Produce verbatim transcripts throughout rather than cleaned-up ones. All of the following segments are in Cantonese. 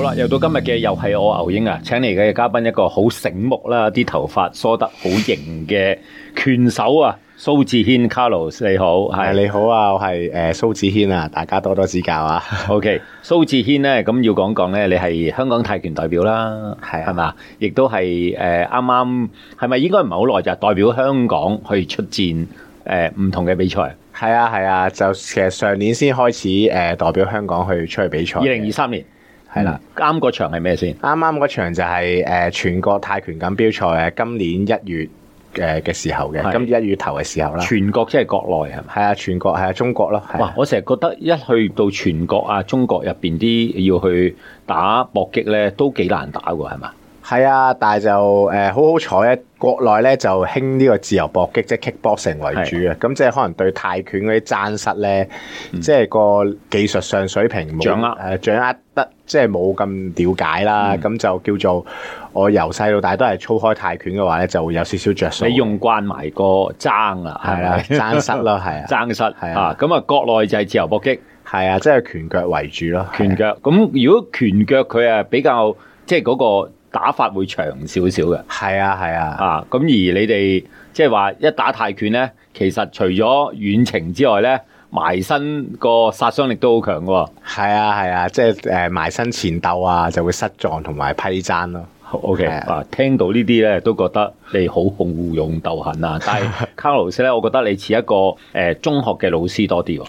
啦，又到今日嘅又係我牛英啊，請嚟嘅嘉賓一個好醒目啦，啲頭髮梳得好型嘅拳手啊，蘇志軒 Carlos 你好， 係你好啊，我係誒蘇志軒啊，大家多多指教啊。 OK， 蘇志軒咧，咁要講講咧，你係香港泰拳代表啦，係係嘛，亦都係誒啱啱係咪應該唔係好耐就代表香港去出戰誒唔同嘅比賽？ 係啊係啊，就其實上年先開始誒、呃、代表香港去出去比賽。 二零二三年係啦，啱嗰場係咩先？ 啱啱嗰場就係、是、誒、呃、全國泰拳錦標賽誒今年一月誒嘅時候嘅，今年一月頭嘅時候啦。 全國即係國內係咪？ 係啊，全國係啊，中國咯。 哇！我成日覺得一去到全國啊，中國入邊啲要去打搏擊咧，都幾難打喎，係嘛？ 係啊，但係就誒、呃、好好彩咧，國內咧就興呢個自由搏擊，即係 kickboxing 為主啊。咁即係可能對泰拳嗰啲爭失咧，嗯、即係個技術上水平冇掌握誒、 呃、掌握得即係冇咁了解啦。咁、嗯、就叫做我由細到大都係操開泰拳嘅話咧，就會有少少着數。 你用慣埋個爭啦， 係啊，爭失咯，係啊， 爭失係啊。 咁啊，國內就係自由搏擊， 係啊，即係拳腳為主咯。 拳腳咁，如果拳腳佢啊比較即係嗰個打法會長少少嘅， 係啊係啊， 啊咁而你哋即係話一打泰拳咧，其實除咗遠程之外咧，埋身個殺傷力都好強嘅喎。 係啊係啊，即係誒埋身前鬥啊，就會失狀同埋批爭咯。 OK 啊，聽到呢啲咧都覺得你好好勇鬥狠啊！但係 Carlos 咧，我覺得你似一個誒、呃、中學嘅老師多啲喎，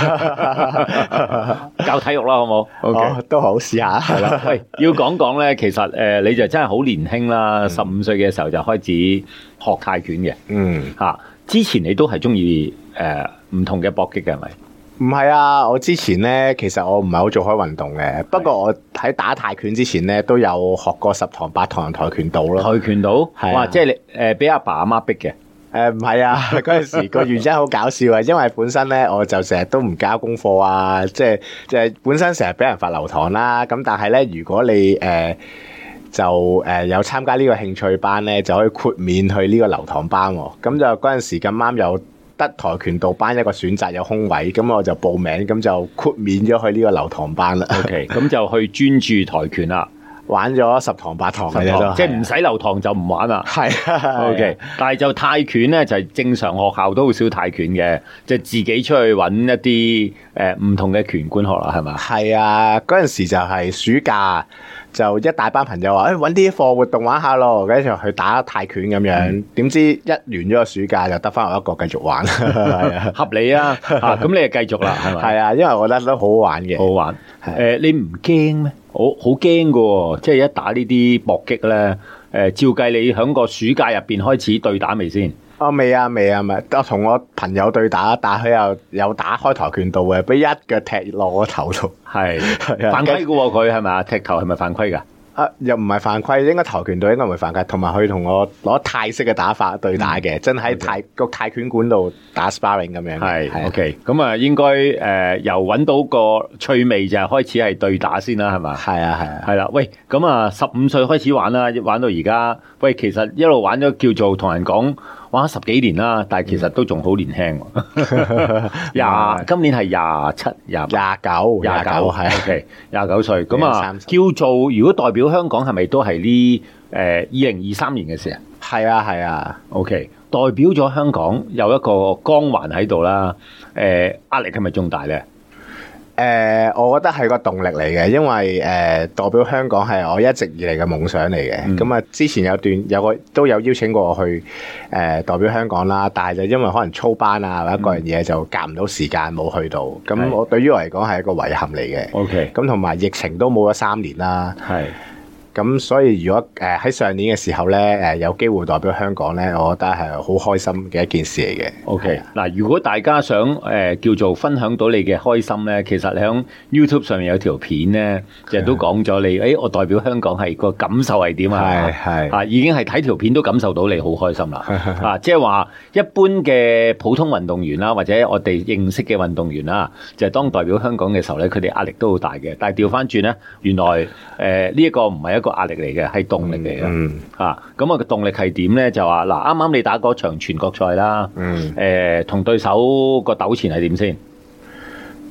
教體育啦，好冇 ？OK、哦、 都好試下。 係啦，喂，要講講咧，其實誒、呃、你就真係好年輕啦，十五歲嘅時候就開始學泰拳嘅。嗯，嚇、啊，之前你都係中意誒唔同嘅搏擊嘅係咪？ 唔係啊，我之前咧，其實我唔係好做開運動嘅。不過我喺打泰拳之前咧，都有學過十堂八堂跆拳道咯。 跆拳道，係、啊、哇，即係你誒俾阿爸阿媽逼嘅。 誒唔係啊，嗰陣時個原因好搞笑啊，因為本身咧我就成日都唔交功課啊，即係即係本身成日俾人罰留堂啦。咁但係咧，如果你誒、呃、就誒、呃、有參加呢個興趣班咧，就可以豁免去呢個留堂班喎。咁就嗰陣時咁啱有得跆拳道班一個選擇有空位，咁我就報名，咁就豁免咗去呢個留堂班啦。 OK，咁就去專注跆拳啦， 玩咗十堂八堂嘅啫， 即係唔使留堂就唔玩啦。 係啊 ，OK，但係就泰拳咧就係、是、正常學校都好少泰拳嘅，就係、自己出去揾一啲誒唔同嘅拳館學啦，係嘛？係啊，嗰陣時就係暑假。就一大班朋友話，誒揾啲課活動玩下咯，跟住去打泰拳咁樣。點、嗯、知一完咗個暑假就得翻我一個繼續玩， 啊、合理啊！咁、啊、你就繼續啦，係咪？ 係啊，因為我覺得都好好玩嘅。 好玩。誒、呃，你唔驚咩？我好驚㗎喎，即係一打呢啲搏擊咧。誒、呃，照計你喺個暑假入邊開始對打未先？ 哦，未啊，未啊，咪我同我朋友對打，但佢又有打開跆拳道嘅，俾一腳踢落我頭度， 係犯規嘅喎，佢係咪啊？踢頭係咪犯規㗎？ 啊，又唔係犯規，應該跆拳道應該唔係犯規，同埋佢同我攞泰式嘅打法對打嘅、嗯，真喺泰個、okay. 泰拳館度打 sparring 咁樣。係 ，OK，咁啊，應該誒、呃、由揾到個趣味就係開始係對打先啦，係嘛？係啊，係啊，係啦。喂，咁啊，十五歲開始玩啦，玩到而家，喂，其實一路玩咗叫做同人講。玩咗十幾年啦，但係其實都仲好年輕。廿、嗯、今年係廿七、廿廿九、廿九，係 OK， 廿九歲。咁啊，叫做如果代表香港係咪都係呢？誒，二零二三年嘅事啊？係啊，係啊。OK， 代表咗香港有一個光環喺度啦。誒、呃，壓力係咪仲大咧？誒、呃，我覺得係個動力嚟嘅，因為誒、呃、代表香港係我一直以嚟嘅夢想嚟嘅。咁、嗯、啊，之前有段有個都有邀請過我去誒、呃、代表香港啦，但係就因為可能操班啊或者各樣嘢就夾唔到時間冇去到。咁、嗯、我對於我嚟講係一個遺憾嚟嘅。OK，咁同埋疫情都冇咗三年啦。係。咁所以如果誒喺上年嘅時候咧，誒有機會代表香港咧，我覺得係好開心嘅一件事嚟嘅。OK，嗱，如果大家想誒、呃、叫做分享到你嘅開心咧，其實你喺 YouTube 上面有條片咧，亦都講咗你，誒、哎、我代表香港係個感受係點啊？係係啊，已經係睇條片都感受到你好開心啦。啊，即係話一般嘅普通運動員啦，或者我哋認識嘅運動員啦，就係、是、當代表香港嘅時候咧，佢哋壓力都好大嘅。但係調翻轉咧，原來誒呢一個唔係一個壓力嚟嘅，係動力嚟嘅。嗯，啊，咁啊個動力係點咧？就話嗱，啱啱你打嗰場全國賽啦，嗯，誒、呃，同對手個糾纏係點先？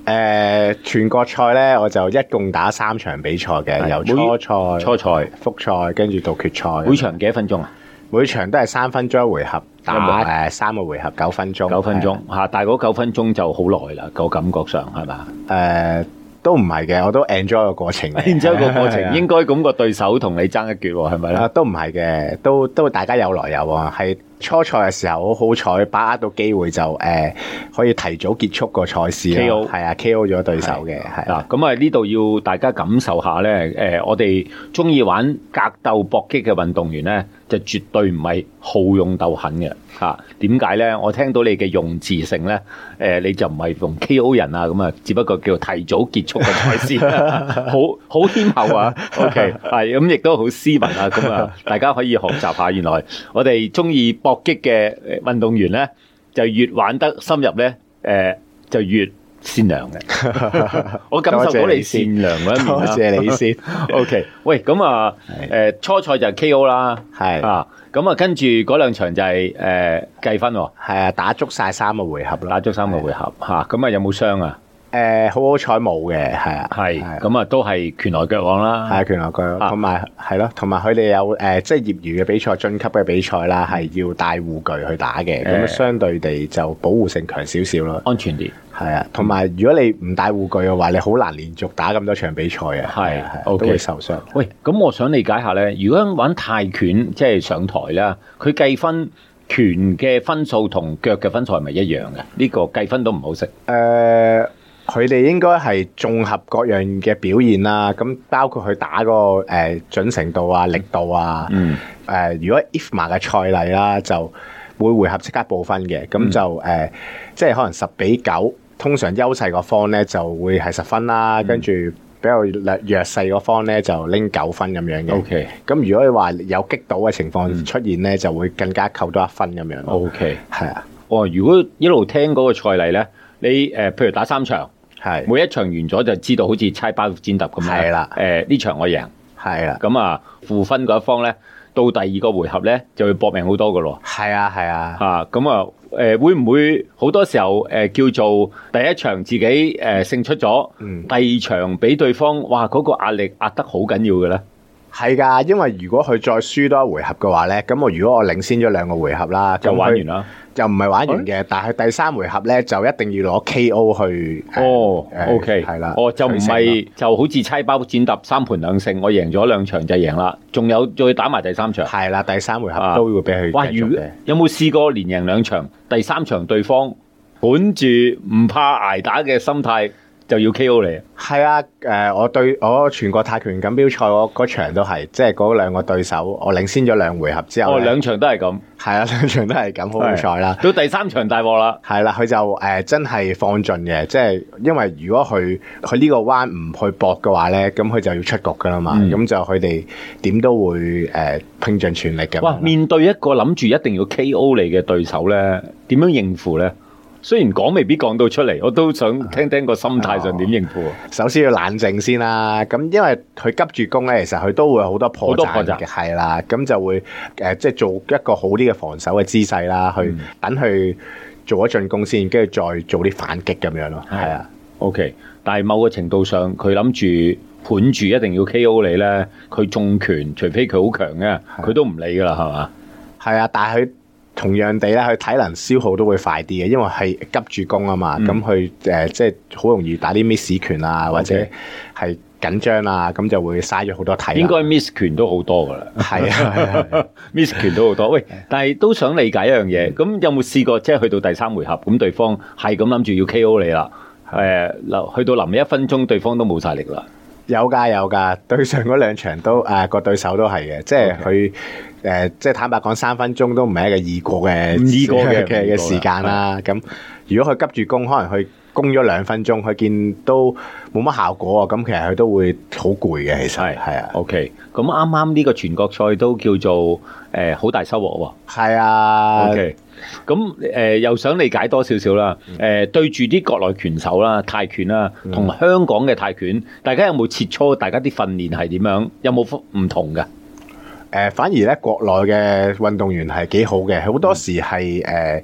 誒全國賽咧，我就一共打三場比賽嘅，由初賽、 初賽、 複賽，跟住到決賽。 每場幾多分鐘啊？ 每場都係三分鐘一回合，打誒三個回合九分鐘。 九分鐘嚇，但係嗰九分鐘就好耐啦，個感覺上係嘛？ 誒。都唔係嘅，我都 enjoy 個過程。 enjoy 個過程，應該咁個對手同你爭一決喎，係咪咧？ 啊，都唔係嘅，都都大家有來有往。係初賽嘅時候，好好彩把握到機會就誒、呃、可以提早結束個賽事 K O 係啊 K O 咗對手嘅。係嗱，咁啊呢度要大家感受下咧，誒、呃、我哋中意玩格鬥搏擊嘅運動員咧，就絕對唔係好勇鬥狠嘅嚇。點解咧？我聽到你嘅用字性咧，誒、呃、你就唔係用 K O 人啊，咁啊，只不過叫提早結束個賽事，好好謙厚啊。OK，係咁亦都好斯文啊。咁啊，大家可以學習下，原來我哋中意搏擊嘅運動員咧，就越玩得深入咧，誒、呃、就越善良嘅。我感受到你善良嗰一面。 多謝你先。 OK， 喂，咁啊，誒初賽就係 K O 啦， 係啊，咁啊跟住嗰兩場就係誒計分喎， 係啊，打足晒三個回合啦， 打足三個回合嚇，咁啊有冇傷啊？ 誒好好彩冇嘅，係啊， 係，咁啊都係拳來腳往啦， 係拳來腳往，同埋係咯，同埋佢哋有誒即係業餘嘅比賽、晉級嘅比賽啦，係要帶護具去打嘅，咁相對地就保護性強少少咯， 安全啲。 係啊，同埋如果你唔帶護具嘅話，你好難連續打咁多場比賽啊， 係係都會受傷。 喂，咁我想理解下咧，如果玩泰拳即係上台啦，佢計分拳嘅分數同腳嘅分數係咪一樣嘅？呢個計分都唔好識。 誒。佢哋應該係綜合各樣嘅表現啦，咁包括佢打個誒、呃、準程度啊、力度啊。嗯。誒、呃，如果 I F M A 嘅賽例啦，就每回合即刻報分嘅，咁就誒、呃，即係可能十比九，通常優勢個方咧就會係十分啦，跟住、嗯、比較弱弱勢個方咧就拎九分咁樣嘅。O K。咁如果你話有擊倒嘅情況出現咧，嗯、就會更加扣多一分咁樣。O K。係啊。哦，如果一路聽嗰個賽例咧，你誒、呃、譬如打三場。係每一場完咗就知道好似猜包剪揼咁樣。係啦，誒呢、呃、場我贏。係啦，咁啊負分嗰一方咧，到第二個回合咧就會搏命好多噶咯。係啊係啊，嚇咁啊誒會唔會好多時候誒、呃、叫做第一場自己誒、呃、勝出咗，嗯、第二場俾對方哇嗰、那個壓力壓得好緊要嘅咧？係㗎，因為如果佢再輸多一回合嘅話咧，咁我如果我領先咗兩個回合啦， 就玩完啦。 就唔係玩完嘅，但係第三回合咧就一定要攞 K O 去。 哦、呃、，OK，係啦，哦就唔係就好似猜包剪揼三盤兩勝，我贏咗兩場就贏啦，仲有再打埋第三場。係啦，第三回合都會俾佢。哇，如有冇試過連贏兩場，第三場對方本住唔怕捱打嘅心態？就要 K O 你啊！係啊，誒，我對我全國泰拳錦標賽嗰嗰場都係，即係嗰兩個對手，我領先咗兩回合之後，哦，兩場都係咁，係啊，兩場都係咁，好好彩啦。到第三場大鑊啦，係啦，佢就誒、呃、真係放盡嘅，即係因為如果佢佢呢個彎唔去搏嘅話咧，咁佢就要出局噶啦嘛，咁、嗯、就佢哋點都會誒、呃、拼盡全力嘅。哇！面對一個諗住一定要 K O 你嘅對手咧，點樣應付咧？雖然講未必講到出嚟，我都想聽聽個心態上點應付。首先要冷靜先啦，咁因為佢急住攻咧，其實佢都會好多破綻嘅，係啦，咁就會誒、呃、即係做一個好啲嘅防守嘅姿勢啦，去等佢做咗進攻先，跟住再做啲反擊咁樣咯。係啊 ，OK， 但係某個程度上，佢諗住盤住一定要 K O 你咧，佢重拳，除非佢好強嘅，佢都唔理噶啦，係嘛？係啊，但係佢。同樣地咧，佢體能消耗都會快啲嘅，因為係急住攻啊嘛，咁佢誒即係好容易打啲 miss 拳啊，或者係緊張啊，咁就會嘥咗好多體能。應該 miss 拳都好多噶啦，係啊，miss 拳都好多。喂，但係都想理解一樣嘢，咁有冇試過即係去到第三回合，咁對方係咁諗住要 K O 你啦？誒，嗱，去到臨一分鐘，對方都冇晒力啦。有噶有噶，對上嗰兩場都誒個、呃、對手都係嘅，即係佢誒即係坦白講，三分鐘都唔係一個易過嘅易過嘅嘅嘅時間啦。咁如果佢急住攻，可能佢攻咗兩分鐘，佢見都冇乜效果啊。咁其實佢都會好攰嘅，其實係係啊。OK，咁啱啱呢個全國賽都叫做誒好、呃、大收穫喎。係啊。OK。咁誒、呃、又想理解多少少啦，誒、呃、對住啲國內拳手啦、泰拳啦，同香港嘅泰拳，大家有冇切磋？大家啲訓練係點樣？有冇唔同嘅？誒、呃、反而咧國內嘅運動員係幾好嘅，好多時係誒、呃、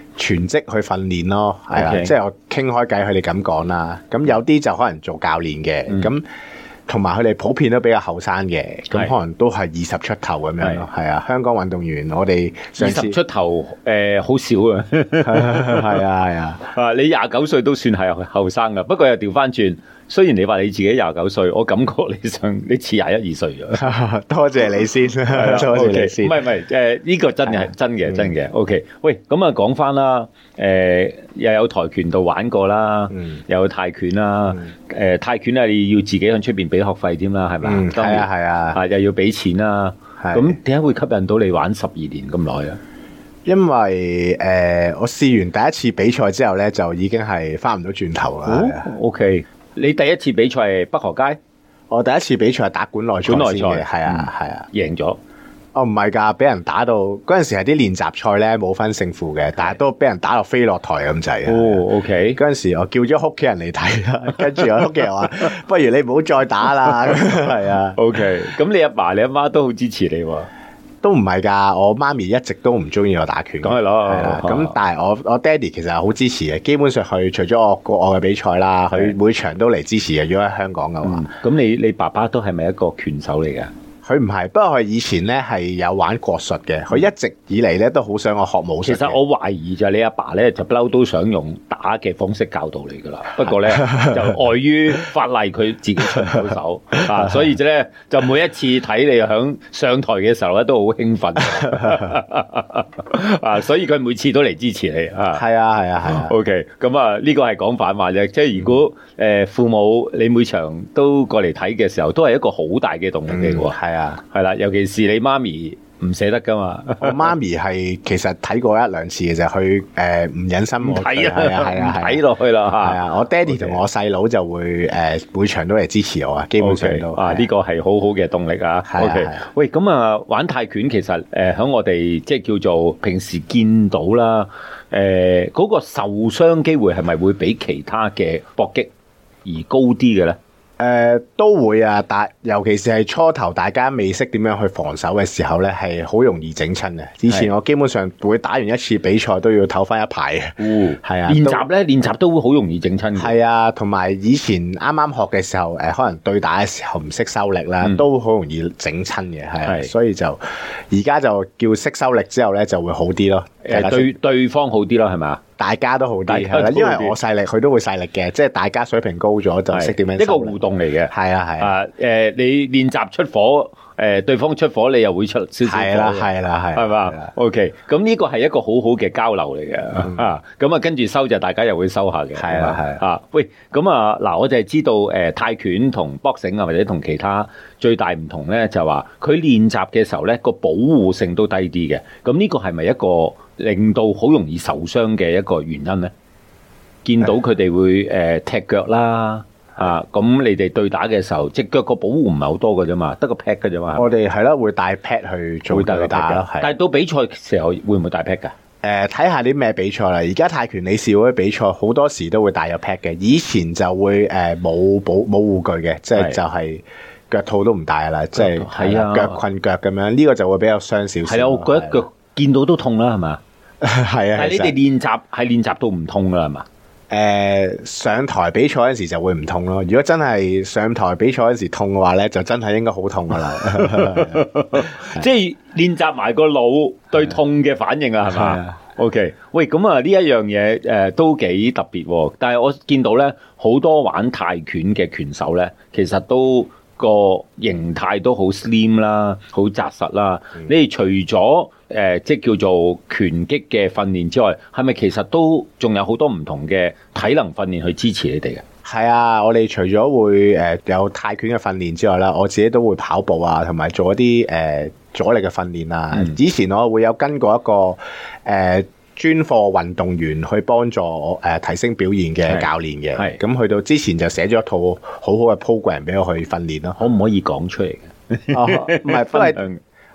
全職去訓練咯，係啊， Okay. 即係我傾開偈，佢哋咁講啦。咁有啲就可能做教練嘅，咁同埋佢哋普遍都比較後生嘅，咁可能都係二十出頭咁樣咯。係啊，香港運動員我哋二十出頭誒好少啊， 係啊係啊， 啊你廿九歲都算係後生噶，不過又調翻轉。雖然你話你自己廿九歲，我感覺你上你似廿一二歲咗。 多謝你先，多謝你先。 唔係唔係，誒呢個真嘅係真嘅真嘅。OK，喂，咁啊講翻啦，誒又有跆拳道玩過啦，又有泰拳啦，誒泰拳啊你要自己喺出邊俾學費添啦，係咪？ 係啊係啊， 啊又要俾錢啦。咁點解會吸引到你玩十二年咁耐啊？ 因為誒我試完第一次比賽之後咧，就已經係翻唔到轉頭啦。 OK。你第一次比賽係北河街？ 我第一次比賽係打館內賽嘅，係啊係啊， 贏咗。 哦唔係㗎，俾人打到嗰陣時係啲練習賽咧，冇分勝負嘅，但係都俾人打到飛落台咁滯。 哦 OK， 嗰陣時我叫咗屋企人嚟睇啦，跟住我屋企人話：不如你唔好再打啦。係啊 OK，咁你阿爸你阿媽都好支持你喎。 都唔係㗎，我媽咪一直都唔中意我打拳。 梗係咯， 係啦。咁但係我我爹哋其實係好支持嘅，基本上佢除咗我國外嘅比賽啦，佢每場都嚟支持嘅。如果喺香港嘅話， 咁你你爸爸都係咪一個拳手嚟㗎？ 佢唔係，不過佢以前咧係有玩國術嘅，佢一直以嚟咧都好想我學武術。 其實我懷疑就係你阿爸咧就不嬲都想用打嘅方式教導你㗎啦，不過咧就礙於法例佢自己出唔到手啊，所以咧就每一次睇你響上台嘅時候咧都好興奮啊，所以佢每次都嚟支持你啊。 係啊係啊係啊。 OK， 咁啊呢個係講反話啫，即係如果誒父母你每場都過嚟睇嘅時候，都係一個好大嘅動力嚟㗎喎。 係啊。 係啦，尤其是你媽咪唔捨得噶嘛。 我媽咪係其實睇過一兩次嘅啫，佢誒唔忍心我睇啊， 係啊， 睇落去啦。 係啊，我爹哋同我細佬就會誒每場都嚟支持我啊，基本上都啊呢個係好好嘅動力啊。OK，喂，咁啊玩泰拳其實誒喺我哋即係叫做平時見到啦，誒嗰個受傷機會係咪會比其他嘅搏擊而高啲嘅咧？ 誒、呃、都會啊，但尤其是係初頭大家未識點樣去防守嘅時候咧，係好容易整親嘅。以前我基本上會打完一次比賽都要唞翻一排嘅。哦，係啊， 練習咧練習都會好容易整親嘅。 係啊，同埋以前啱啱學嘅時候，誒、呃、可能對打嘅時候唔識收力啦，嗯、都好容易整親嘅。係、啊，所以就而家就叫識收力之後咧就會好啲咯。 誒對對方好啲咯，係咪？ 大家都好啲，係啦，因為我細力，佢都會細力嘅，即係大家水平高咗就識點樣。一個互動嚟嘅， 係啊係啊。 誒，你練習出火，誒，對方出火，你又會出少少火。 係啦係啦係。 係嘛 ？OK，咁呢個係一個好好嘅交流嚟嘅啊。咁啊，跟住收就大家又會收下嘅。 係啊係啊。喂，咁啊嗱，我就係知道誒泰拳同 boxing 啊，或者同其他最大唔同咧，就話佢練習嘅時候咧個保護性都低啲嘅。咁呢個係咪一個令到好容易受傷嘅一個原因咧？見到佢哋會誒、呃、踢腳啦，啊咁你哋對打嘅時候，隻腳個保護唔係好多嘅啫嘛，得個 pad 嘅啫嘛。 我哋係啦，會帶 pad 去做對打咯。 但係到比賽時候會唔會帶 pad 㗎？ 誒睇下啲咩比賽啦。而家泰拳理事會比賽好多時都會帶有 pad 嘅，以前就會誒冇保冇護具嘅，即係就係腳套都唔帶啦，即係係啊腳困腳咁樣。呢、呢個就會比較傷少少。 係啊，我覺得腳見到都痛啦，係嘛？ 係啊， 但係你哋練習係練習到唔痛㗎係嘛？ 誒、呃，上台比賽嗰時就會唔痛咯。如果真係上台比賽嗰時痛嘅話咧，就真係應該好痛噶啦。 即係練習埋個腦對痛嘅反應啊，係嘛 ？OK，喂，咁啊呢一樣嘢誒都幾特別。但係我見到咧好多玩泰拳嘅拳手咧，其實都個形態都好 slim 啦，好紮實啦。嗯、你哋除咗誒、呃，即係叫做拳擊嘅訓練之外，係咪其實都仲有好多唔同嘅體能訓練去支持你哋嘅？ 係啊，我哋除咗會誒、呃、有泰拳嘅訓練之外啦，我自己都會跑步啊，同埋做一啲誒、呃、阻力嘅訓練啊。嗯、以前我會有跟過一個誒、呃、專課運動員去幫助我誒、呃、提升表現嘅教練嘅。係咁去到之前就寫咗一套好好嘅 program 俾我去訓練咯。 可唔可以講出嚟嘅？ 哦，唔係，不係。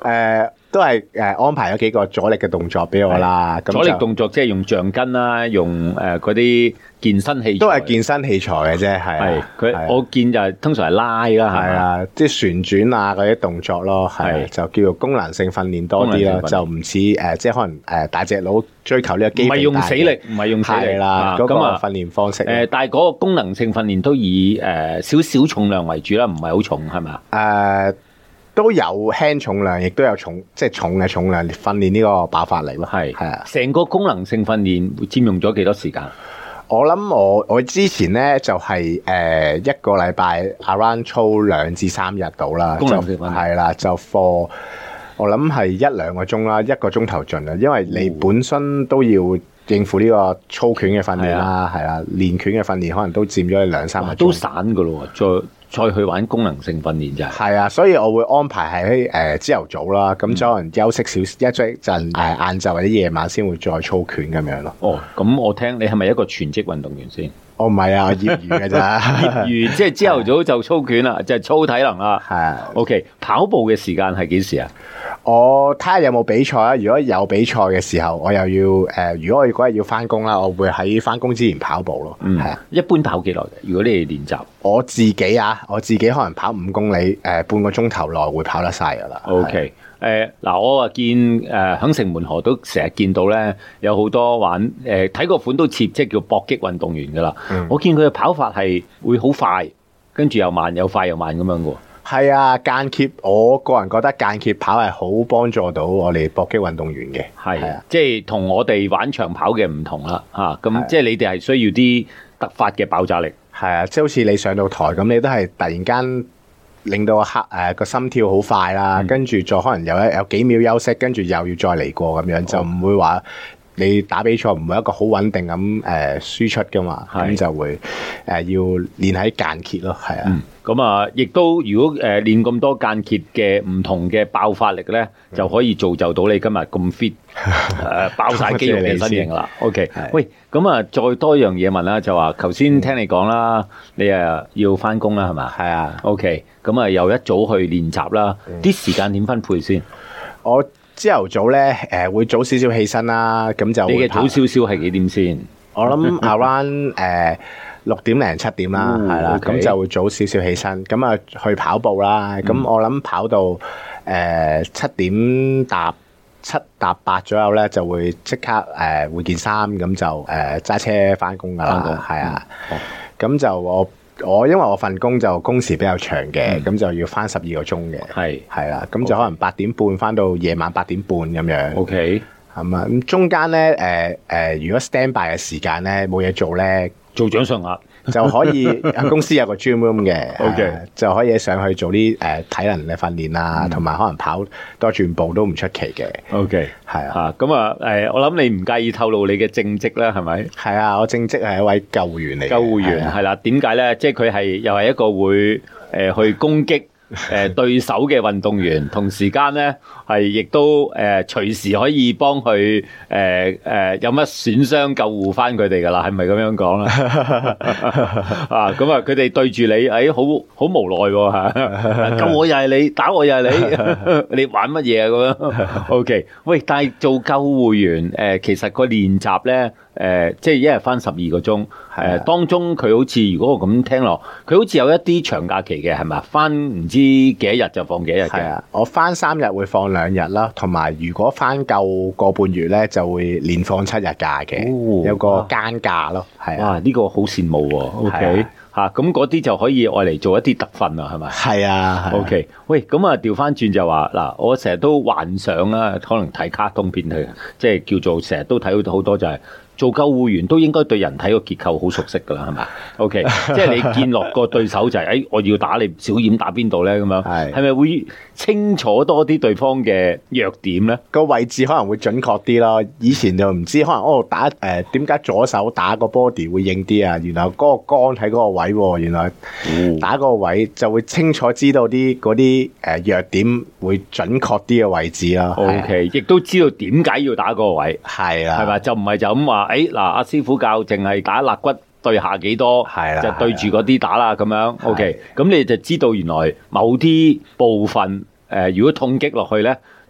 誒都係誒安排咗幾個阻力嘅動作俾我啦。咁阻力動作即係用橡筋啦，用誒嗰啲健身器材， 都係健身器材嘅啫，係係佢我見就係通常係拉啦，係啊，即係旋轉啊嗰啲動作咯，係就叫做功能性訓練多啲啦，就唔似誒即係可能誒大隻佬追求呢個肌， 唔係用死力，唔係用死力啦，嗰個訓練方式。 誒，但係嗰個功能性訓練都以誒少少重量為主啦，唔係好重係嘛？ 誒。都有輕重量，亦都有重，即係重嘅重量訓練呢個爆發力咯。 係係啊， 成個功能性訓練會佔用咗幾多時間？ 我諗我我之前咧就係、是、誒、呃、一個禮拜 around 操兩至三日到啦。 功能性訓練係啦，就 for 我諗係一兩個鐘啦，一個鐘頭盡啦，因為你本身都要應付呢個操拳嘅訓練啦，係啦，練拳嘅訓練可能都佔咗你兩三個鐘， 都散噶咯，再。再去玩功能性訓練就係， 係啊，所以我會安排喺誒朝頭早啦，咁就可能休息少一陣誒晏晝或者夜晚先會再操拳咁樣咯。 哦，咁我聽你係咪一個全職運動員先？ 我唔係啊，業餘嘅咋， 業餘即係朝頭早就操拳啦，就係操體能啦。 係啊 ，OK，跑步嘅時間係幾時啊？ 我睇下有冇比賽啊。如果有比賽嘅時候，我又要誒、呃，如果我嗰日要翻工啦，我會喺翻工之前跑步咯。 嗯，係啊。一般跑幾耐嘅？如果你哋練習， 我自己啊，我自己可能跑五公里，誒、呃，半個鐘頭內會跑得晒噶啦。 OK，誒，嗱，我啊見誒響城門河都成日見到咧，有好多玩誒睇個款都似即係叫搏擊運動員噶啦。嗯、我見佢嘅跑法係會好快，跟住又慢，又快又慢咁樣噶。 係啊，間歇，我個人覺得間歇跑係好幫助到我哋搏擊運動員嘅。 係啊，即係同我哋玩長跑嘅唔同啦，吓咁即係你哋係需要啲突發嘅爆炸力。 係啊，即係好似你上到台咁，你都係突然間令到個黑誒個心跳好快啦，嗯、跟住再可能有一有幾秒休息，跟住又要再嚟過咁樣，哦、就唔會話你打比賽唔會一個好穩定咁誒輸出噶嘛，咁是就會誒、呃、要練喺間歇咯，係啊。嗯咁啊，亦都如果誒練咁多間歇嘅唔同嘅爆發力咧，嗯、就可以造就到你今日咁 fit，誒爆晒肌肉嘅身形啦。OK，是喂，咁啊，再多樣嘢問啦，就話頭先聽你講啦，你誒要翻工啦，係嘛？ 係啊。 OK，咁啊又一早去練習啦，啲、嗯、時間點分配先？ 我朝頭早咧誒會早少少起身啦，咁就你嘅早少少係幾點先？ 我諗 around 誒。六點零七點啦，係啦，咁就會早少少起身，咁啊去跑步啦。咁、嗯、我諗跑到誒七點搭七搭八左右咧，就會即刻誒換件衫，咁就誒揸車翻工噶啦，係啊。咁就我我因為我份工就工時比較長嘅，咁、嗯、就要翻十二個鐘嘅，係係啦。咁就可能八點半翻到夜晚八點半咁樣。OK，咁啊，咁中間咧誒誒，如果 stand by 嘅時間咧冇嘢做咧。 做掌上壓就可以，公司有個 gym room 嘅，OK，、呃、就可以上去做啲誒、呃、體能嘅訓練啊，同埋、嗯、可能跑多轉步都唔出奇嘅。OK，係啊， 咁啊誒，我諗你唔介意透露你嘅正職啦，係咪？ 係啊，我正職係一位救護員嚟嘅。救護員係啦，點解咧？即係佢係又係一個會誒、呃、去攻擊。誒、呃，對手嘅運動員，同時間咧係亦都誒隨、呃、時可以幫佢誒誒有乜損傷救護翻佢哋噶啦，係咪咁樣講啦？啊，咁啊，佢哋對住你，誒、哎，好好無奈吓、啊，救我又係你，打我又係你，你玩乜嘢啊？咁樣，OK，喂，但係做救護員，誒、呃，其實個練習咧。誒、呃，即係一日翻十二個鐘，誒、呃，當中佢好似如果我咁聽落，佢好似有一啲長假期嘅，係咪？翻唔知幾多日就放幾多日嘅？ 係啊，我翻三日會放兩日啦，同埋如果翻夠個半月咧，就會連放七日假嘅，哦、有個間假咯，係啊， 呢、這個好羨慕喎 ，OK，吓，咁嗰啲就可以愛嚟做一啲特訓啊，係咪？ 係啊 ，OK，喂，咁啊調翻轉就話嗱，我成日都幻想啦，可能睇卡通片去，即係叫做成日都睇到好多就係、是。做救護員都應該對人體個結構好熟悉㗎啦，係咪 ？OK，即係你見落個對手就係、是，誒、哎，我要打你小掩打邊度咧？咁樣係係咪會清楚多啲對方嘅弱點咧？ 個位置可能會準確啲咯。以前就唔知，可能哦打誒點解左手打個 body 會硬啲啊？原來嗰個肝喺嗰個位喎，原來打嗰個位就會清楚知道啲嗰啲誒弱點會準確啲嘅位置啦。 OK，亦都知道點解要打嗰個位， 係啦， 係咪？就唔係就咁話。誒，嗱，阿師傅教淨係打肋骨對下幾多，係啦，就對住嗰啲打啦，咁樣 ，OK，咁你就知道原來某啲部分誒、呃，如果痛擊落去咧，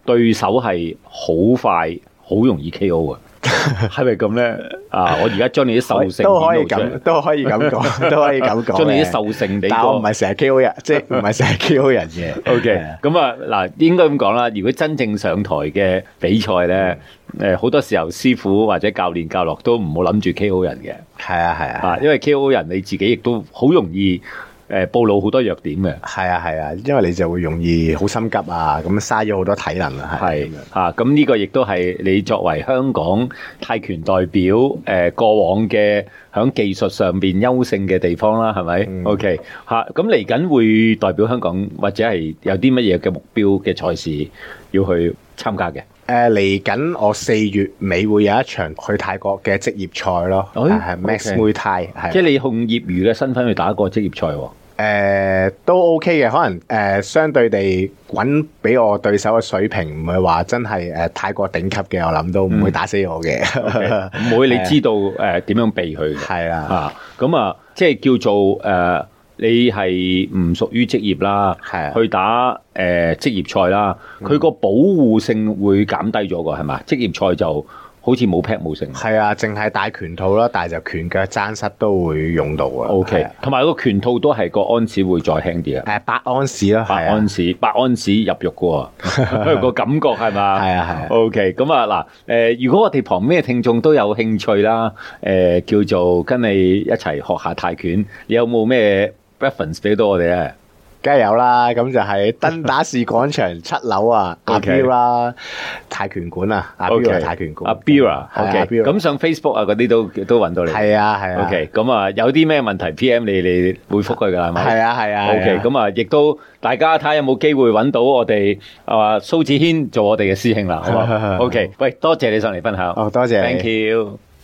對手係好快，好容易 K O 啊。係咪咁咧？啊！我而家將你啲獸性都可以咁，都可以咁講，都可以咁講。 將你啲獸性，你但我唔係成日 K O 人，即係唔係成日 K O 人嘅。 O K， 咁啊嗱，應該咁講啦。如果真正上台嘅比賽咧，誒好多時候師傅或者教練教落都唔好諗住 K O 人嘅。 係啊係啊， 啊，因為 K O 人你自己亦都好容易。誒，暴露好多弱點嘅， 係啊係啊，因為你就會容易好心急啊，咁嘥咗好多體能啊， 係啊，咁呢個亦都係你作為香港泰拳代表誒、呃、過往嘅響技術上邊優勝嘅地方啦，係咪、嗯、？OK 吓、啊，咁嚟緊會代表香港或者係有啲乜嘢嘅目標嘅賽事要去參加嘅？ 誒，嚟緊我四月尾會有一場去泰國嘅職業賽咯，係、哎、Max Muay Thai，係即係你用業餘嘅身份去打個職業賽喎。 誒、呃，都 OK 嘅，可能誒、呃、相對地揾俾我對手嘅水平，唔係話真係誒泰國頂級嘅，我諗都唔會打死我嘅，唔、 okay. 會你知道誒點、呃、樣避佢嘅。係啊，啊咁啊，即係叫做誒、呃，你係唔屬於職業啦，係、啊、去打誒、呃、職業賽啦，佢個保護性會減低咗個係嘛？職業賽就。好似冇 pad 冇成，係啊，淨係戴拳套啦，但係就拳腳踭膝都會用到啊。O K， 同埋個拳套都係個安士會再輕啲啊。誒，八安士啦，八安士，八安士入肉嘅喎，個感覺係嘛？係啊係啊。O K，咁啊嗱，誒，如果我哋旁邊嘅聽眾都有興趣啦，誒，叫做跟你一齊學下泰拳，你有冇咩 reference 俾到我哋咧？梗係有啦，咁就係登打士廣場七樓啊，阿 Bira 泰拳館啊，阿 Bira 泰拳館，阿 Bira，OK， 咁上 Facebook 啊嗰啲都都揾到你。係啊係啊。OK，咁啊有啲咩問題 P M 你你回覆佢㗎係咪？係啊係啊。OK，咁啊亦都大家睇下有冇機會揾到我哋啊蘇子軒做我哋嘅師兄啦，好嘛？OK，喂，多謝你上嚟分享。哦，多謝。Thank you。